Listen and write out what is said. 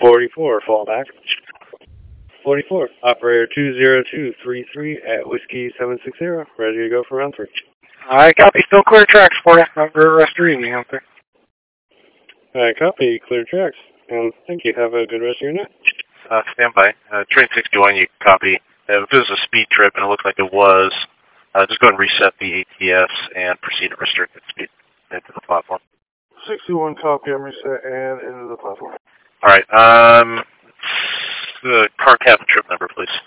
44, fallback. 44, operator 20233 at Whiskey 760, ready to go for round 3. Alright, copy. Still clear tracks for you. Have a rest of your evening out there. Alright, copy. Clear tracks. And thank you. Have a good rest of your night. Stand by. Train 61, you copy. If it was a speed trip, and it looked like it was, just go ahead and reset the ATS and proceed to restricted speed into the platform. 61, copy. I'm reset and into the platform. Alright, car cabin trip number, please.